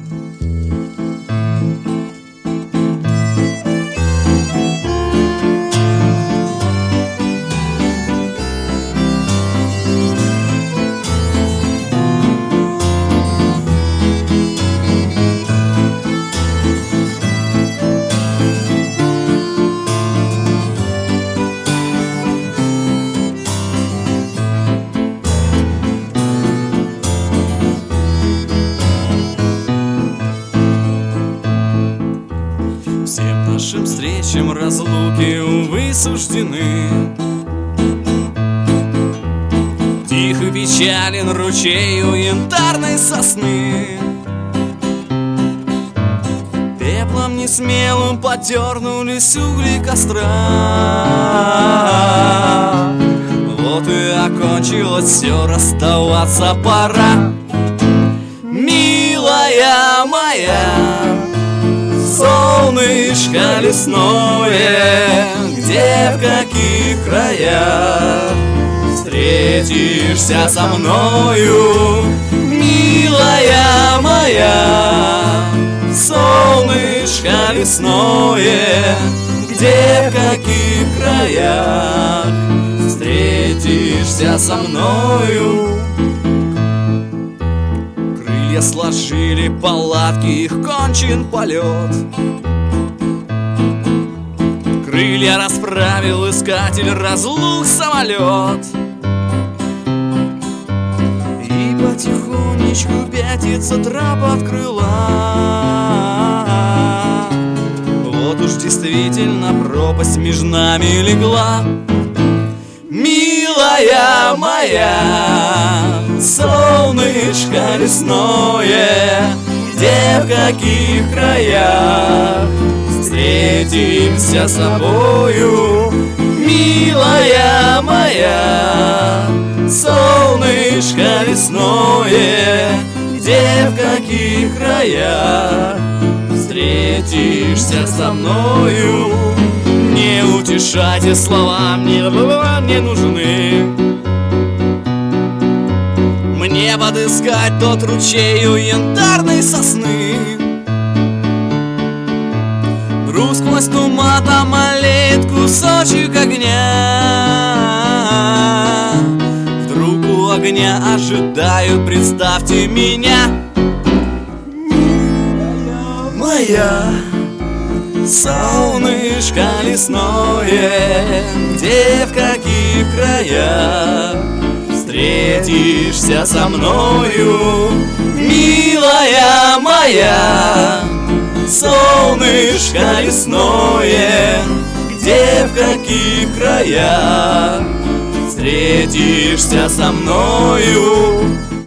Всем нашим встречам разлуки, увы, суждены. Тихо печален ручей у янтарной сосны. Пеплом несмелым подернулись угли костра. Вот и окончилось все, расставаться пора. Милая моя, солнышко лесное, где, в каких краях встретишься со мною, милая моя, солнышко лесное, где, в каких краях встретишься со мною. Крылья сложили палатки, их кончен полет. Крылья расправил искатель разлук самолет. И потихонечку пятится трап от крыла. Вот уж действительно пропасть между нами легла. Милая моя, солнышко лесное, где, в каких краях встретимся с тобою, милая моя, солнышко лесное, где, в каких краях встретишься со мною. Не утешайте, слова мне не нужны. Мне подыскать тот ручей у янтарной сосны. Вдруг сквозь туман там олеет кусочек огня. Вдруг у огня ожидают, представьте меня. Моя, солнышко лесное, где, в каких краях встретишься со мною, милая моя, солнышко лесное, где, в каких краях встретишься со мною.